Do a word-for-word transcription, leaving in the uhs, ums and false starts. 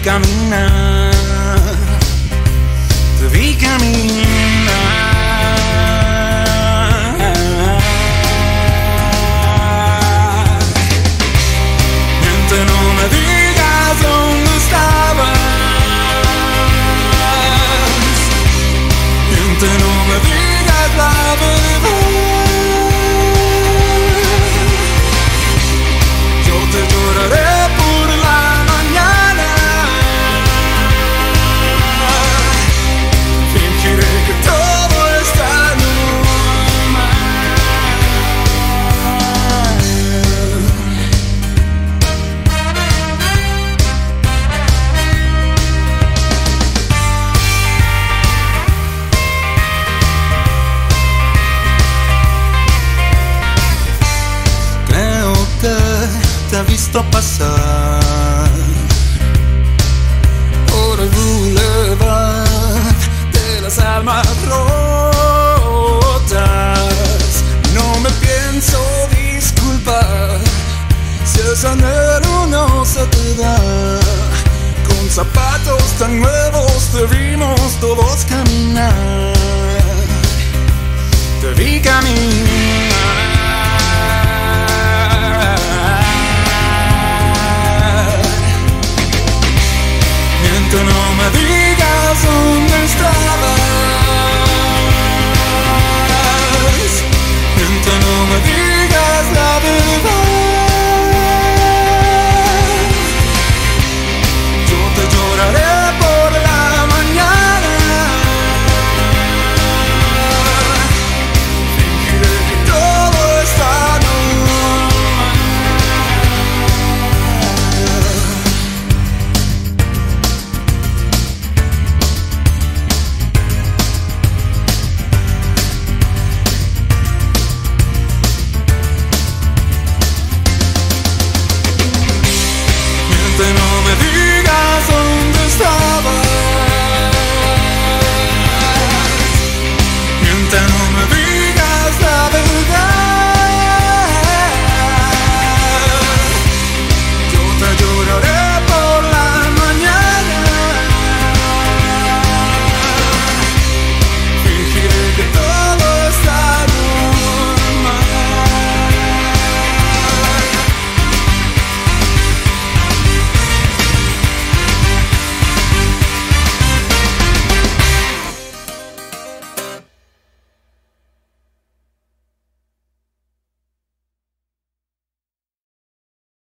caminar, te vi caminar. Miente, no me digas dónde estabas. Miente, no me digas la verdad. Yo te lloraré por la mañana. Fingiré que todo está normal. Creo que te he visto pasar por el boulevard de las almas rotas. No me pienso disculpar si ese anhelo no se te da. Con zapatos tan nuevos te vimos todos caminar. Te vi caminar.